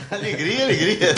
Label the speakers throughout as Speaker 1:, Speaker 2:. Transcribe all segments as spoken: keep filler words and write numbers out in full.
Speaker 1: Alegria, alegria.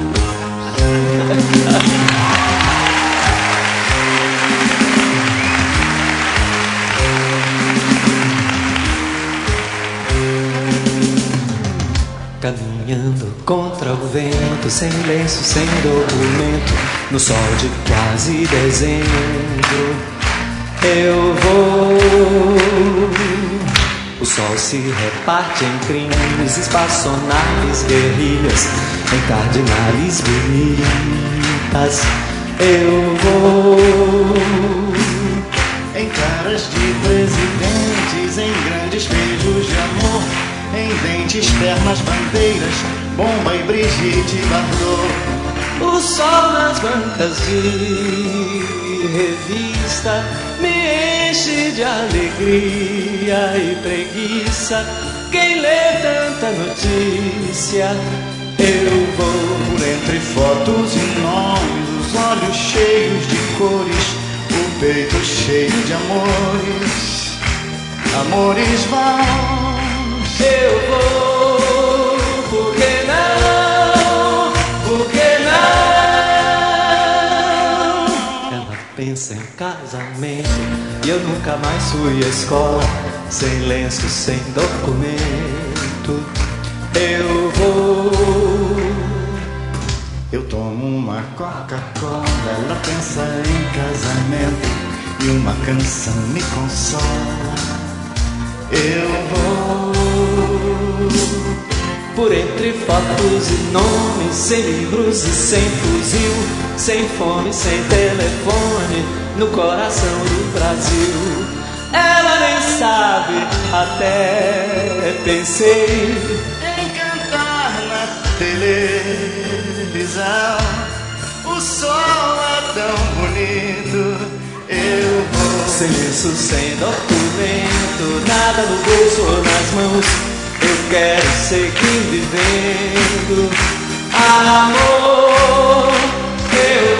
Speaker 2: Caminhando contra o vento, sem lenço, sem documento, no sol de quase dezembro, eu vou. O sol se reparte em crimes, espaçonaves, guerrilhas, em cardinales bonitas, eu vou.
Speaker 1: Em caras de presidentes, em grandes beijos de amor, em dentes, pernas, bandeiras, Bomba e Brigitte Bardot.
Speaker 2: O sol nas bancas de revista me enche de alegria e preguiça. Quem lê tanta notícia, eu vou.
Speaker 1: Por entre fotos e nomes, os olhos cheios de cores, o peito cheio de amores, amores vãos.
Speaker 2: Eu vou, por que não, por que não? Ela pensa em casamento e eu nunca mais fui à escola, sem lenço, sem documento. Eu vou.
Speaker 1: Eu tomo uma Coca-Cola, ela pensa em casamento e uma canção me consola. Eu vou.
Speaker 2: Por entre fotos e nomes, sem livros e sem fuzil, sem fome, sem telefone, no coração do Brasil. Ela nem sabe, até pensei
Speaker 1: em cantar na televisão. O sol é tão bonito, eu vou.
Speaker 2: Sem lenço, sem documento, nada no bolso ou nas mãos, eu quero seguir vivendo. Amor, eu